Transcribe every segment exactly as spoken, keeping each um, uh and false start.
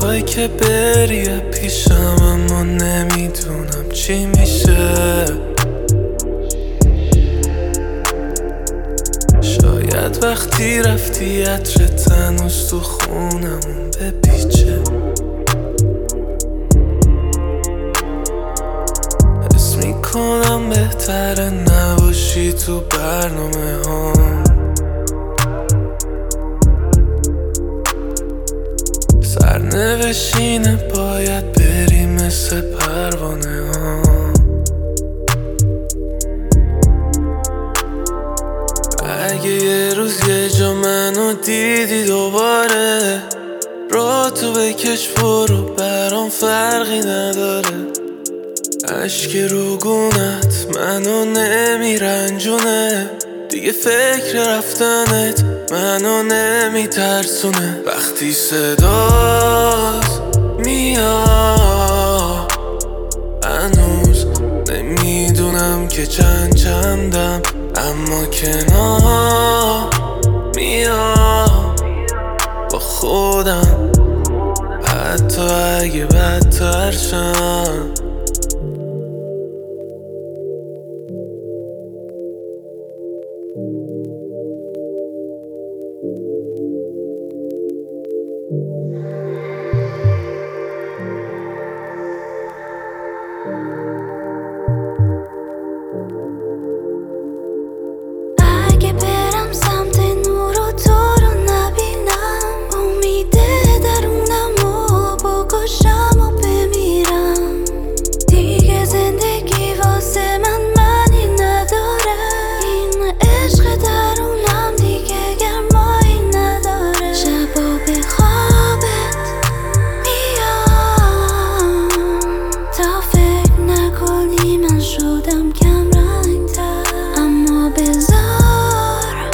میخوای که بری پیشم اما نمیدونم چی میشه. شاید وقتی رفتی عطرت هنوز تو خونمون بپیچه. حس میکنم بهتره نباشی تو برنامه هم. سرنوشینه باید بری مثل پروانه ها. اگه یه روز یه جا منو دیدی دوباره، را تو بکش برو برام فرقی نداره. اشک رو گونت منو نمیرنجونه، دیگه فکر رفتنت منو نمیترسونه. وقتی صدات میاد هنوز نمیدونم که چند چندم، اما کنار میام با خودم حتی اگه بدتر شم. اگه برم سمت نور و تو رو نبینم، امید درونم و بکشم و بمیرم. دیگه زندگی واسه من معنی نداره، این عشق درونم دیگه گرمایی نداره. شبا به خوابت میام تا فکر نکنی من شدم کم رنگ‌تر، اما بذار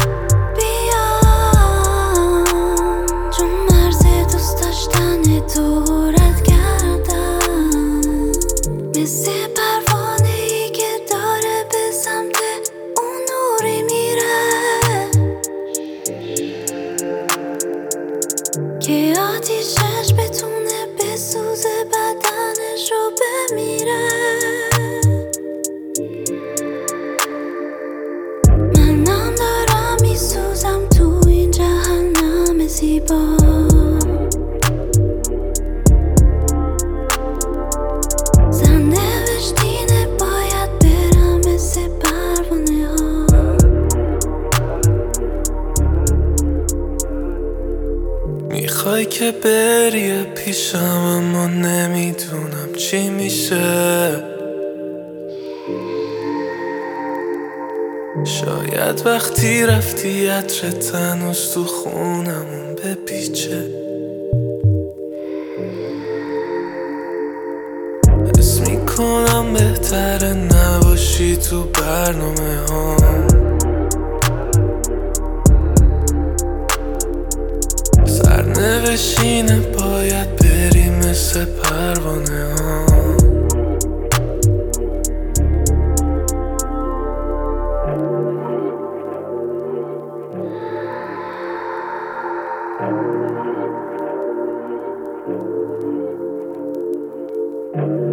بیام چون مرز دوست داشتن تو رد کردم. مثل پروانه‌ای که داره به سمت اون نوری میره که آتیشش بتونه بسوزه بدنش رو بمیره. منم دارم میسوزم تو این جهنم زیبا. سرنوشتینه باید برم مثل پروانه ها. میخوای که بری پیشم اما نمیدونم چی میشه. شاید وقتی رفتی عطرت هنوز تو خونمون بپیچه. حس میکنم بهتره نباشی تو برنامه ها. سرنوشینه باید بری مثل پروانه ها. Thank you.